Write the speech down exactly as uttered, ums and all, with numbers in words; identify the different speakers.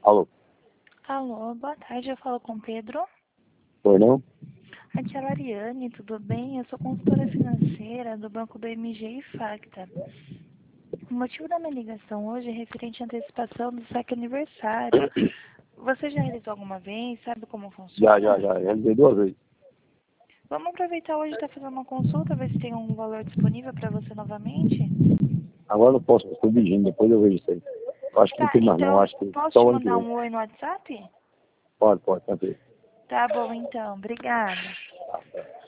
Speaker 1: Alô?
Speaker 2: Alô, boa tarde, eu falo com o Pedro.
Speaker 1: Foi não?
Speaker 2: Aqui é a Lariane, tudo bem? Eu sou consultora financeira do Banco do M G e Facta. O motivo da minha ligação hoje é referente à antecipação do saque aniversário. Você já realizou alguma vez? Sabe como
Speaker 1: Já,
Speaker 2: funciona?
Speaker 1: já, já. Realizei duas vezes.
Speaker 2: Vamos aproveitar hoje e estar fazendo uma consulta, ver se tem um valor disponível para você novamente?
Speaker 1: Agora não posso, estou dirigindo, depois eu vejo isso aí. Eu acho que não
Speaker 2: Tá,
Speaker 1: tem mais não, eu
Speaker 2: então,
Speaker 1: acho que
Speaker 2: posso
Speaker 1: só
Speaker 2: te
Speaker 1: o ano que
Speaker 2: mandar
Speaker 1: vem.
Speaker 2: um oi no WhatsApp?
Speaker 1: Pode, pode, tranquilo.
Speaker 2: Tá bom, então. Obrigada.